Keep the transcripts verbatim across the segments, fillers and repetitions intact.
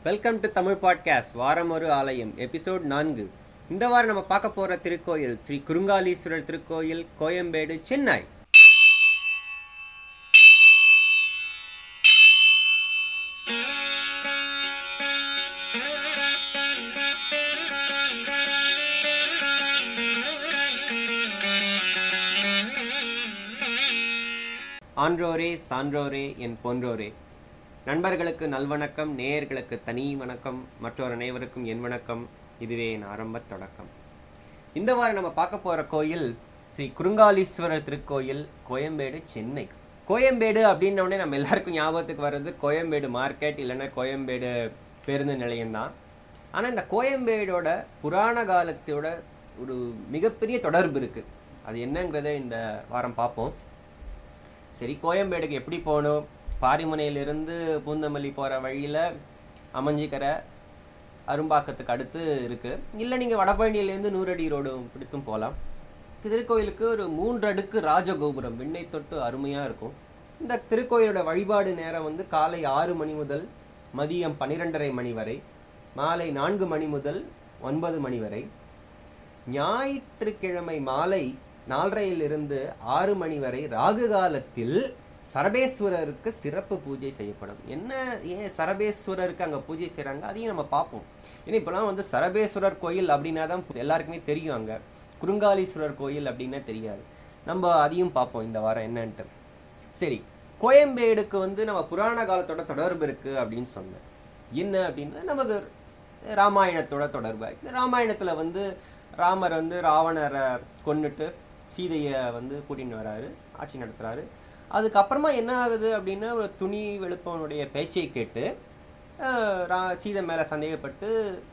Welcome to Tamil podcast. வாரம் ஒரு ஆலயம் எபிசோட் நான்கு. இந்த வாரம் நம்ம பார்க்க போற திருக்கோயில் ஸ்ரீ குருங்காலீஸ்வரர் திருக்கோயில், கோயம்பேடு, சென்னை. ஆன்றோரே சான்றோரே என் போன்றோரே, நண்பர்களுக்கு நல்வணக்கம், நேயர்களுக்கு தனி வணக்கம், மற்றொரு அனைவருக்கும் என் வணக்கம். இதுவே என் ஆரம்ப தொடக்கம். இந்த வாரம் நம்ம பார்க்க போற கோயில் ஸ்ரீ குருங்காலீஸ்வரர் திருக்கோயில், கோயம்பேடு, சென்னை. கோயம்பேடு அப்படின்ன உடனே நம்ம எல்லாருக்கும் ஞாபகத்துக்கு வர்றது கோயம்பேடு மார்க்கெட் இல்லைன்னா கோயம்பேடு பேருந்து நிலையம்தான். ஆனால் இந்த கோயம்பேடோட புராண காலத்தோட ஒரு மிகப்பெரிய தொடர்பு இருக்கு. அது என்னங்கிறத இந்த வாரம் பார்ப்போம். சரி, கோயம்பேடுக்கு எப்படி போகணும்? பாரிமுனையிலிருந்து பூந்தமல்லி போகிற வழியில் அமைஞ்சிக்கிற அரும்பாக்கத்துக்கு அடுத்து இருக்குது. இல்லை நீங்கள் வடபழனியிலேருந்து நூறடி ரோடு பிடித்தும் போகலாம். திருக்கோயிலுக்கு ஒரு மூன்று அடுக்கு ராஜகோபுரம் விண்ணை தொட்டு அருமையாக இருக்கும். இந்த திருக்கோயிலோட வழிபாடு நேரம் வந்து காலை ஆறு மணி முதல் மதியம் பன்னிரெண்டரை மணி வரை, மாலை நான்கு மணி முதல் ஒன்பது மணி வரை. ஞாயிற்றுக்கிழமை மாலை நாலரையிலிருந்து ஆறு மணி வரை ராகு காலத்தில் சரபேஸ்வரருக்கு சிறப்பு பூஜை செய்யப்படும். என்ன ஏன் சரபேஸ்வரருக்கு அங்கே பூஜை செய்கிறாங்க அதையும் நம்ம பார்ப்போம். ஏன்னா இப்போலாம் வந்து சரபேஸ்வரர் கோயில் அப்படின்னா தான் எல்லாருக்குமே தெரியும், அங்கே குருங்காலீஸ்வரர் கோயில் அப்படின்னா தெரியாது. நம்ம அதையும் பார்ப்போம் இந்த வாரம் என்னன்ட்டு. சரி, கோயம்பேடுக்கு வந்து நம்ம புராண காலத்தோட தொடர்பு இருக்குது அப்படின்னு சொன்னேன். என்ன அப்படின்னா நமக்கு ராமாயணத்தோட தொடர்பு. ராமாயணத்தில் வந்து ராமர் வந்து ராவணரை கொன்னுட்டு சீதையை வந்து கூட்டின்னு வராரு, ஆட்சி நடத்துகிறாரு. அதுக்கப்புறமா என்ன ஆகுது அப்படின்னா, ஒரு துணி வெளுப்பவனுடைய பேச்சை கேட்டு ரா சீதை மேலே சந்தேகப்பட்டு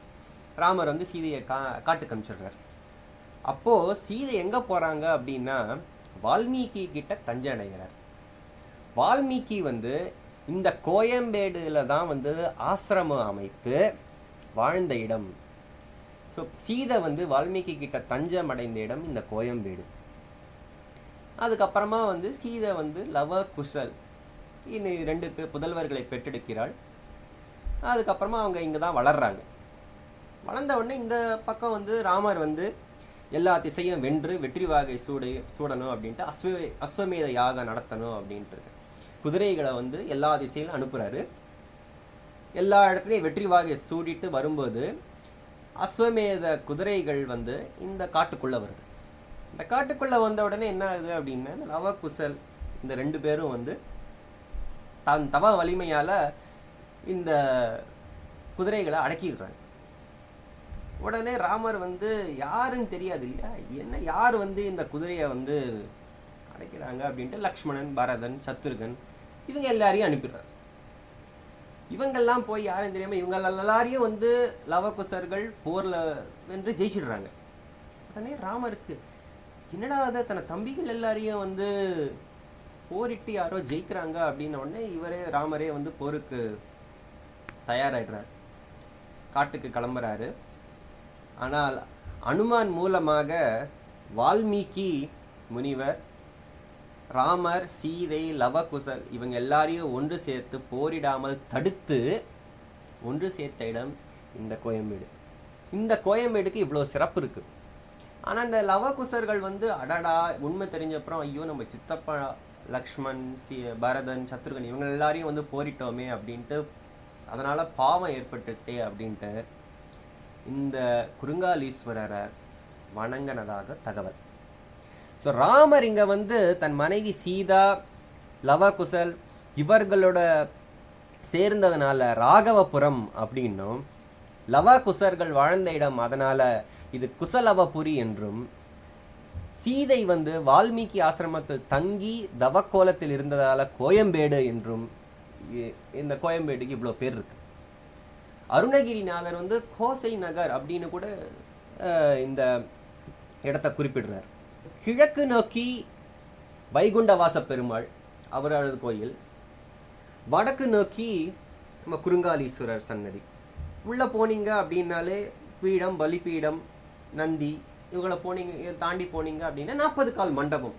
ராமர் வந்து சீதையை கா காட்டுக்கு அனுப்பிச்சிடுறார். அப்போது சீதை எங்கே போகிறாங்க அப்படின்னா வால்மீகி கிட்ட தஞ்சை அடைகிறார். வால்மீகி வந்து இந்த கோயம்பேடுல தான் வந்து ஆசிரமம் அமைத்து வாழ்ந்த இடம். ஸோ சீதை வந்து வால்மீகி கிட்ட தஞ்சம் அடைந்த இடம் இந்த கோயம்பேடு. அதுக்கப்புறமா வந்து சீதை வந்து லவ குசல் இன்னும் ரெண்டு பேர் புதல்வர்களை பெற்றெடுக்கிறாள். அதுக்கப்புறமா அவங்க இங்கே தான் வளர்றாங்க. வளர்ந்த உடனே இந்த பக்கம் வந்து ராமர் வந்து எல்லா திசையும் வென்று வெற்றி வாகை சூட சூடணும் அப்படின்ட்டு அஸ்வ அஸ்வமேத யாகம் நடத்தணும் அப்படின்ட்டு குதிரைகளை வந்து எல்லா திசையிலும் அனுப்புகிறாரு. எல்லா இடத்துலையும் வெற்றி வாகை சூடிட்டு வரும்போது அஸ்வமேத குதிரைகள் வந்து இந்த காட்டுக்குள்ளே வருது. இந்த காட்டுக்குள்ளே வந்த உடனே என்ன ஆகுது அப்படின்னா, லவகுசல் இந்த ரெண்டு பேரும் வந்து தன் தவ வலிமையால் இந்த குதிரைகளை அடக்கிடுறாங்க. உடனே ராமர் வந்து யாருன்னு தெரியாது இல்லையா, என்ன யார் வந்து இந்த குதிரையை வந்து அடக்கிறாங்க அப்படின்ட்டு லக்ஷ்மணன், பரதன், சத்ருகன் இவங்க எல்லாரையும் அனுப்பிடுறாரு. இவங்கெல்லாம் போய் யாரும் தெரியாம இவங்க எல்லாரையும் வந்து லவகுசர்கள் போர்ல வென்று ஜெயிச்சிடுறாங்க. உடனே ராமருக்கு என்னடா அதை தன தம்பிகள் எல்லாரையும் வந்து போரிட்டு யாரோ ஜெயிக்கிறாங்க அப்படின்ன உடனே இவரே ராமரே வந்து போருக்கு தயாராயிடுறார், காட்டுக்கு கிளம்புறாரு. ஆனால் அனுமான் மூலமாக வால்மீகி முனிவர் ராமர், சீதை, லவகுசல் இவங்க எல்லாரையும் ஒன்று சேர்த்து போரிடாமல் தடுத்து ஒன்று சேர்த்த இடம் இந்த கோயம்பேடு. இந்த கோயம்பேடுக்கு இவ்வளோ சிறப்பு இருக்கு. ஆனால் இந்த லவகுசர்கள் வந்து அடடா உண்மை தெரிஞ்சப்புறம் ஐயோ நம்ம சித்தப்பா லக்ஷ்மண், சி பரதன், சத்ருகன் இவங்க எல்லாரையும் வந்து போரிட்டோமே அப்படின்ட்டு அதனால பாவம் ஏற்பட்டுட்டே அப்படின்ட்டு இந்த குருங்காலீஸ்வரரை வணங்கினதாக தகவல். ஸோ ராமர் இங்கே வந்து தன் மனைவி சீதா, லவகுசல் இவர்களோட சேர்ந்ததுனால ராகவபுரம் அப்படின்னும், லவகுசர்கள் வாழ்ந்த இடம் அதனால இது குசலவபுரி என்றும், சீதை வந்து வால்மீகி ஆசிரமத்தில் தங்கி தவக்கோலத்தில் இருந்ததால கோயம்பேடு என்றும் இந்த கோயம்பேடுக்கு இவ்வளோ பேர் இருக்கு. அருணகிரிநாதர் வந்து கோசை நகர் அப்படின்னு கூட இந்த இடத்தை குறிப்பிடுறார். கிழக்கு நோக்கி வைகுண்டவாச பெருமாள் அவரது கோயில், வடக்கு நோக்கி நம்ம குருங்காலீஸ்வரர் சன்னதி. உள்ள போனீங்க அப்படின்னாலே பீடம், பலிபீடம், நந்தி இவங்களை போனீங்க தாண்டி போனீங்க அப்படின்னா நாற்பது கால் மண்டபம்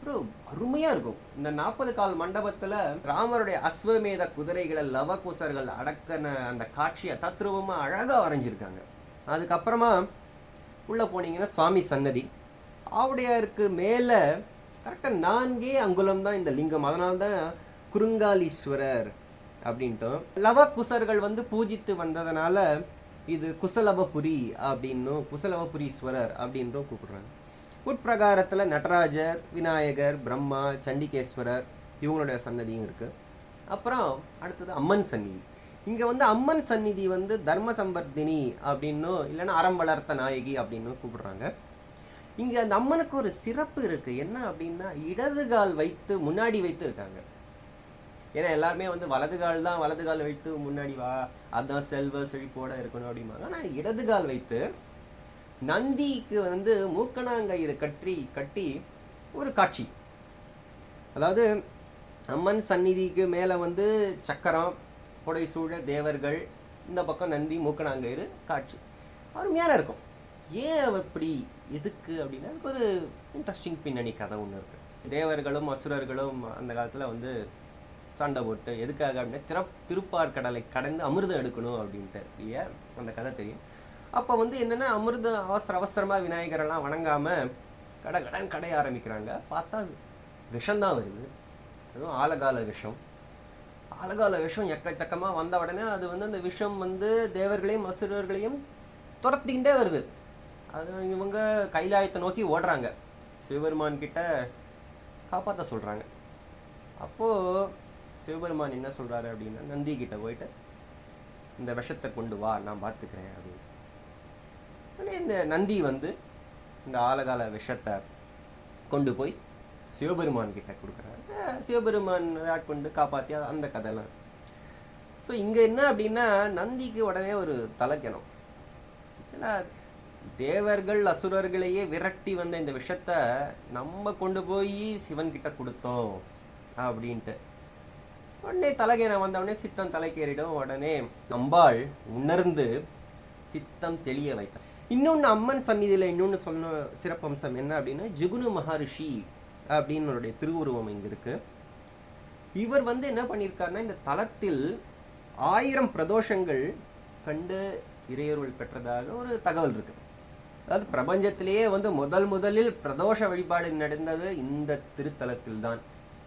ஒரு அருமையா இருக்கும். இந்த நாற்பது கால் மண்டபத்துல ராமருடைய அஸ்வமேத குதிரைகளை லவகுசர்கள் அடக்கன அந்த காட்சியை தத்ரூபமா அழகா வரைஞ்சிருக்காங்க. அதுக்கப்புறமா உள்ள போனீங்கன்னா சுவாமி சன்னதி, ஆவுடையாருக்கு மேல கரெக்டா நான்கே அங்குலம் தான் இந்த லிங்கம். அதனால்தான் குறுங்காலீஸ்வரர் அப்படின்ட்டும். லவகுசர்கள் வந்து பூஜித்து வந்ததுனால இது குசலவபுரி அப்படின்னும் குசலவபுரீஸ்வரர் அப்படின்றும் கூப்பிடுறாங்க. உட்பிரகாரத்துல நடராஜர், விநாயகர், பிரம்மா, சண்டிகேஸ்வரர் இவங்களுடைய சன்னதியும் இருக்கு. அப்புறம் அடுத்தது அம்மன் சந்நிதி. இங்க வந்து அம்மன் சந்நிதி வந்து தர்ம சம்பர்தினி அப்படின்னும் இல்லைன்னா அறம் வளர்த்த நாயகி அப்படின்னு கூப்பிடுறாங்க. இங்க அந்த அம்மனுக்கு ஒரு சிறப்பு இருக்கு. என்ன அப்படின்னா இடது கால் வைத்து முன்னாடி வைத்து இருக்காங்க. ஏன்னா எல்லாருமே வந்து வலது கால் தான் வலது கால் வைத்து முன்னாடி வா, அதான் செல்வ செழிப்போட இருக்கணும் அப்படிம்பாங்க. ஆனா இடது கால் வைத்து நந்திக்கு வந்து மூக்கணாங்கயிறு கட்டி கட்டி ஒரு காட்சி. அதாவது அம்மன் சந்நிதிக்கு மேல வந்து சக்கரம், புடை சூழ தேவர்கள், இந்த பக்கம் நந்தி மூக்கணாங்கயிறு காட்சி அருமையான இருக்கும். ஏன் அப்படி எதுக்கு அப்படின்னா அதுக்கு ஒரு இன்ட்ரெஸ்டிங் பின்னணி கதை ஒன்று இருக்கு. தேவர்களும் அசுரர்களும் அந்த காலத்துல வந்து சண்டை போட்டு எதுக்காக அப்படின்னா திரு திருப்பார்கடலை கடந்து அமிர்தம் எடுக்கணும் அப்படின்ட்டு இல்லையா, அந்த கதை தெரியும். அப்போ வந்து என்னன்னா அமிர்தம் அவசர அவசரமா விநாயகரெல்லாம் வணங்காம கடை கடன் கடைய ஆரம்பிக்கிறாங்க. பார்த்தா விஷம்தான் வருது. அதுவும் ஆலகால விஷம். ஆலகால விஷம் எக்கச்சக்கமா வந்த உடனே அது வந்து அந்த விஷம் வந்து தேவர்களையும் அசுரர்களையும் துரத்திக்கிட்டே வருது. அது இவங்க கைலாயத்தை நோக்கி ஓடுறாங்க. சிவபெருமான் கிட்ட காப்பாற்ற சொல்றாங்க. அப்போ சிவபெருமான் என்ன சொல்றாரு அப்படின்னா நந்தி கிட்ட போயிட்டு இந்த விஷத்தை கொண்டு வா, நான் பார்த்துக்கிறேன் அப்படின்னு. இந்த நந்தி வந்து இந்த ஆலகால விஷத்தை கொண்டு போய் சிவபெருமான் கிட்ட கொடுக்குறாரு. சிவபெருமான் ஆட்கொண்டு காப்பாற்றி அந்த கதைலாம். ஸோ இங்க என்ன அப்படின்னா நந்திக்கு உடனே ஒரு தலைக்கணும். ஏன்னா தேவர்கள் அசுரர்களையே விரட்டி வந்த இந்த விஷத்தை நம்ம கொண்டு போய் சிவன் கிட்ட கொடுத்தோம் அப்படின்ட்டு உடனே தலைகேன வந்தவுடனே சித்தம் தலைக்கேறிடும். உடனே அம்பாள் உணர்ந்து சித்தம் தெளிய வைத்தார். இன்னொன்று அம்மன் சந்நிதியில இன்னொன்று சொன்ன சிறப்பம்சம் என்ன அப்படின்னா ஜுகுனு மகரிஷி அப்படின்னு திருவுருவம் இங்க இருக்கு. இவர் வந்து என்ன பண்ணியிருக்காருன்னா இந்த தலத்தில் ஆயிரம் பிரதோஷங்கள் கண்டு இறையருள் பெற்றதாக ஒரு தகவல் இருக்கு. அதாவது பிரபஞ்சத்திலேயே வந்து முதல் முதலில் பிரதோஷ வழிபாடு நடந்தது இந்த திருத்தலத்தில் தான்.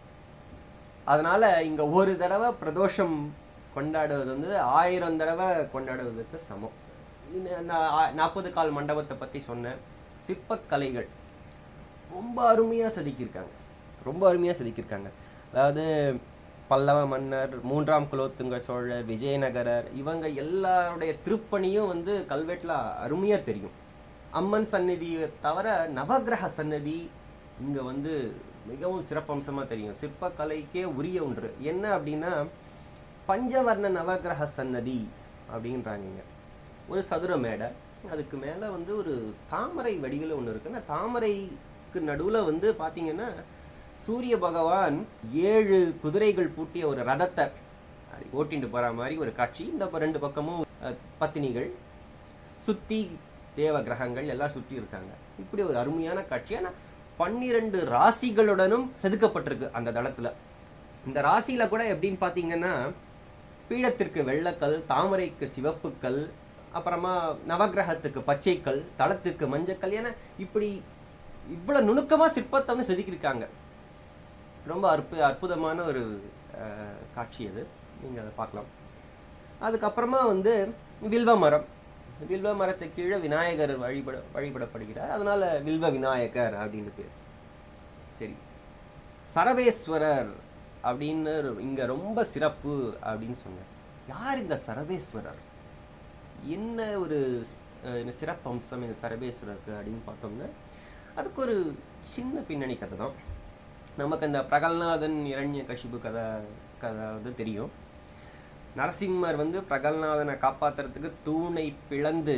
அதனால இங்க ஒரு தடவை பிரதோஷம் கொண்டாடுவது வந்து ஆயிரம் தடவை கொண்டாடுவதற்கு சமம். நாற்பது கால் மண்டபத்தை பத்தி சொன்ன சிற்பக்கலைகள் ரொம்ப அருமையா செதுக்கியிருக்காங்க. ரொம்ப அருமையா செதுக்கியிருக்காங்க. அதாவது பல்லவ மன்னர், மூன்றாம் குலோத்துங்க சோழர், விஜயநகரர் இவங்க எல்லாருடைய திருப்பணியும் வந்து கல்வெட்டுல அருமையா தெரியும். அம்மன் சந்நிதியை தவிர நவகிரக சன்னதி இங்க வந்து மிகவும் சிறப்பம்சமா தெரியும். சிற்பக்கலைக்கே உரிய ஒன்று. என்ன அப்படின்னா பஞ்சவர்ண நவகிரக சன்னதி அப்படின்றாங்க. ஒரு சதுர மேடை, அதுக்கு மேல வந்து ஒரு தாமரை வடிவில் ஒன்று இருக்கு. அந்த தாமரைக்கு நடுவுல வந்து பாத்தீங்கன்னா சூரிய பகவான் ஏழு குதிரைகள் பூட்டிய ஒரு ரதத்தை ஓட்டிட்டு போற மாதிரி ஒரு காட்சி. இந்த ரெண்டு பக்கமும் பத்தினிகள் சுத்தி தேவ கிரகங்கள் எல்லாம் சுற்றி இருக்காங்க. இப்படி ஒரு அருமையான காட்சி. ஆனா பன்னிரண்டு ராசிகளுடனும் செதுக்கப்பட்டிருக்கு அந்த தளத்துல. இந்த ராசியில கூட எப்படின்னு பாத்தீங்கன்னா பீடத்திற்கு வெள்ளக்கல், தாமரைக்கு சிவப்புக்கல், அப்புறமா நவகிரகத்துக்கு பச்சைக்கல், தளத்திற்கு மஞ்சக்கல் என இப்படி இவ்வளவு நுணுக்கமா சிற்பத்தை வந்து செதுக்கியிருக்காங்க. ரொம்ப அற்பு அற்புதமான ஒரு காட்சி அது. நீங்க அதை பார்க்கலாம். அதுக்கப்புறமா வந்து வில்வ மரம். வில்வ மரத்துக்கு கீழே விநாயகர் வழிபட வழிபடப்படுகிறார். அதனால வில்வ விநாயகர் அப்படின்னு பேர். சரி, சரவேஸ்வரர் அப்படின்னு இங்க ரொம்ப சிறப்பு அப்படின்னு சொன்னார். யார் இந்த சரவேஸ்வரர்? என்ன ஒரு சிறப்பு அம்சம் இந்த சரவேஸ்வரருக்கு அப்படின்னு பார்த்தோம்னா அதுக்கு ஒரு சின்ன பின்னணி கதை தான். நமக்கு அந்த பிரகல்நாதன் இரண்ய கசிபு கதை கதை வந்து தெரியும். நரசிம்மர் வந்து பிரகல்நாதனை காப்பாத்துறதுக்கு தூணை பிளந்து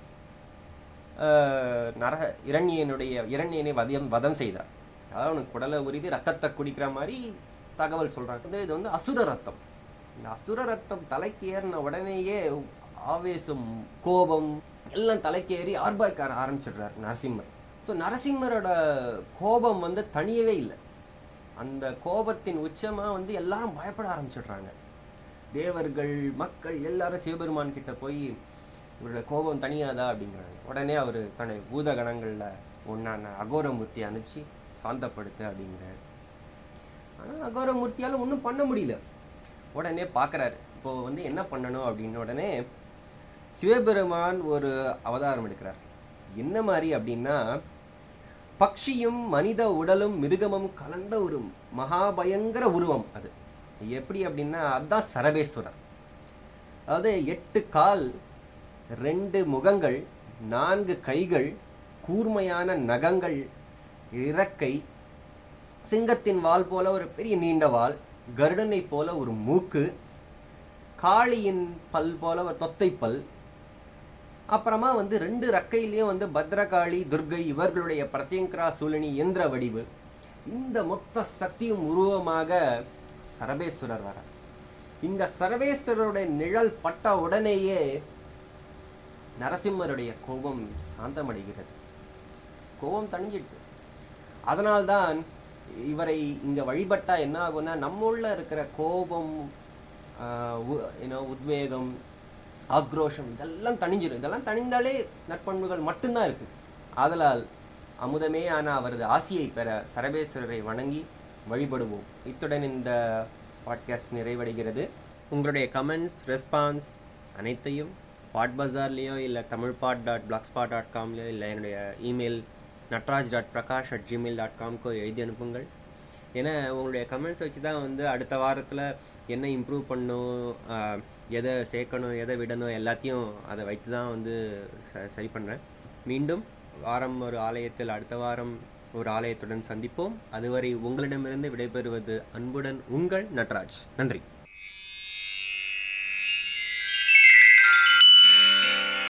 நர இரண்யனுடைய இரண்யனை வதம் வதம் செய்தார். அதாவது அவனுக்கு குடலை உருவி ரத்தத்தை குடிக்கிற மாதிரி தகவல் சொல்றாங்க. இது வந்து அசுர ரத்தம். இந்த அசுர ரத்தம் தலைக்கு ஏறின உடனேயே ஆவேசம், கோபம் எல்லாம் தலைக்கு ஏறி ஆர்ப்பாய்க்க ஆரம்பிச்சிடுறார் நரசிம்மர். ஸோ நரசிம்மரோட கோபம் வந்து தனியவே இல்லை. அந்த கோபத்தின் உச்சமாக வந்து எல்லாரும் பயப்பட ஆரம்பிச்சிடுறாங்க. தேவர்கள், மக்கள் எல்லாரும் சிவபெருமான் கிட்ட போய் இவரோட கோபம் தனியாதா அப்படிங்கிறாங்க. உடனே அவர் தன்னை பூதகணங்களில் ஒன்றான அகோரமூர்த்தி அனுப்பிச்சு சாந்தப்படுத்து அப்படிங்கிறார். ஆனால் அகோரமூர்த்தியால் ஒன்றும் பண்ண முடியல. உடனே பார்க்குறாரு, இப்போது வந்து என்ன பண்ணணும் அப்படின்னு. உடனே சிவபெருமான் ஒரு அவதாரம் எடுக்கிறார். என்ன மாதிரி அப்படின்னா, பக்ஷியும் மனித உடலும் மிருகமும் கலந்த ஒரு மகாபயங்கர உருவம். அது எப்படி அப்படின்னா, அதுதான் சரபேஸ்வரர். அதாவது எட்டு கால், ரெண்டு முகங்கள், நான்கு கைகள், கூர்மையான நகங்கள், இறக்கை, சிங்கத்தின் வால் போல ஒரு பெரிய நீண்ட வால், கருடனை போல ஒரு மூக்கு, காளியின் பல் போல ஒரு தொத்தை பல், அப்புறமா வந்து ரெண்டு ரக்கையிலையும் வந்து பத்ரகாளி, துர்கை இவர்களுடைய பிரத்யங்கரா சூலினி இயந்திர வடிவு. இந்த மொத்த சக்தியும் உருவமாக சரபேஸ்வரர் வர. இந்த சரபேஸ்வரருடைய நிழல் பட்ட உடனேயே நரசிம்மருடைய கோபம் சாந்தமடைகிறது. கோபம் தணிஞ்சிட்டு. அதனால்தான் இவரை இங்க வழிபட்டா என்ன ஆகும்னா, நம்முள்ள இருக்கிற கோபம், உத்வேகம், ஆக்ரோஷம் இதெல்லாம் தணிஞ்சிடும். இதெல்லாம் தணிந்தாலே நற்பண்புகள் மட்டும்தான் இருக்கு. ஆதலால் அமுதமே ஆன அவரது ஆசியை பெற சரபேஸ்வரரை வணங்கி வழிபடுவோம். இத்துடன் இந்த பாட்காஸ்ட் நிறைவடைகிறது. உங்களுடைய கமெண்ட்ஸ், ரெஸ்பான்ஸ் அனைத்தையும் பாட் பஜார்லேயோ இல்லை தமிழ் பாட் டாட் பிளாக் ஸ்பாட் டாட் காம்லேயோ இல்லை என்னுடைய email Natraj dot Prakash at Gmail dot காம்க்கோ எழுதி அனுப்புங்கள். ஏன்னா உங்களுடைய கமெண்ட்ஸ் வச்சு தான் வந்து அடுத்த வாரத்தில் என்ன இம்ப்ரூவ் பண்ணணும், எதை சேர்க்கணும், எதை விடணும், எல்லாத்தையும் அதை வைத்து தான் வந்து ச சரி பண்ணுறேன். மீண்டும் வாரம் ஒரு ஆலயத்தில், அடுத்த வாரம் ஒரு ஆலயத்துடன் சந்திப்போம். அதுவரை உங்களிடமிருந்து விடைபெறுவது அன்புடன் உங்கள் நட்ராஜ். நன்றி.